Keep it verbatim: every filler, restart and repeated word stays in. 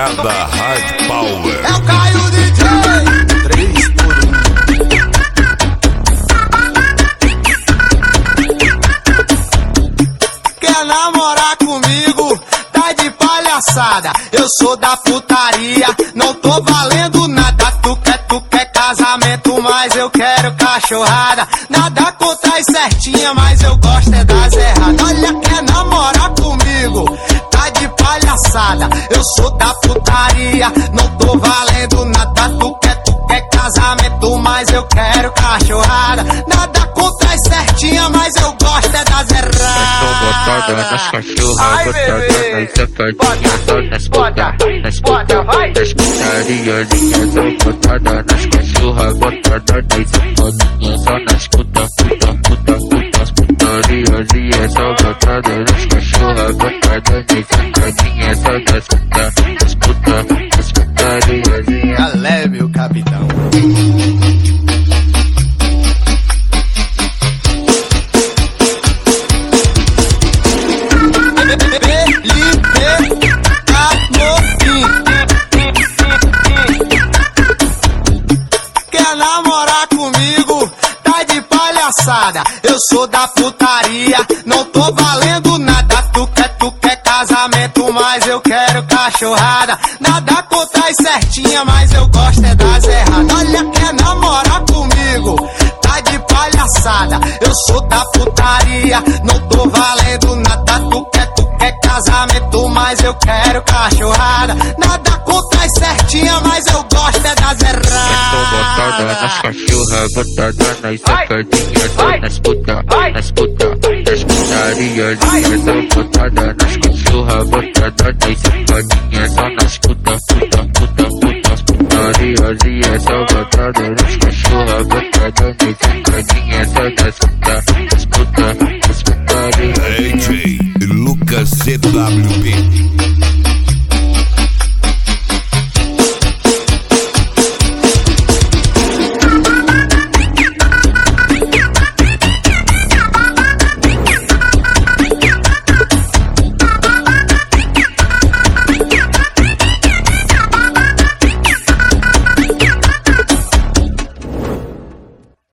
Moçada Hard Power. É o Caio D J. três por um. Quer namorar comigo? Tá de palhaçada. Eu sou da putaria, não tô valendo nada. Tu quer, tu quer casamento, mas eu quero cachorrada. Nada contra as certinhas, mas eu gosto é das erradas. Olha, quer namorar comigo? Tá de palhaçada. Eu sou da putaria, não tô valendo nada. Tu quer, tu quer casamento, mas eu quero cachorrada. Nada contra as certinhas, mas eu gosto é das erradas. Eu tô botada nas cachorras, botada nas safadinhas, só nas puta, nas puta, nas putariazinhas. Tô botada nas cachorras, botada nas safadinhas, só nas puta, puta, puta, puta, as putariazinhas. Só botada nas cachorras, botada nas safadinhas, só nas puta, nas puta, nas putariazinhas. Já leve o capitão. Quer namorar comigo? Tá de palhaçada. Eu sou da putaria, não tô valendo nada. Tu quer, tu quer casamento, mas eu quero cachorrada. Nada contra as certinhas, mas eu gosto é das erradas. Olha, quer namorar comigo? Tá de palhaçada. Eu sou da putaria, não tô valendo nada. Tu quer, tu quer casamento, mas eu quero cachorrada. Nada contra as certinhas, mas eu gosto é das erradas. Tô botada nas cachorras, botada nas safadinhas, só nas puta, nas puta, nas putariazinhas. Tô botada nas cachorras, botada nas safadinhas, só nas puta, puta, puta, puta, as putariazinhas. Só botada nas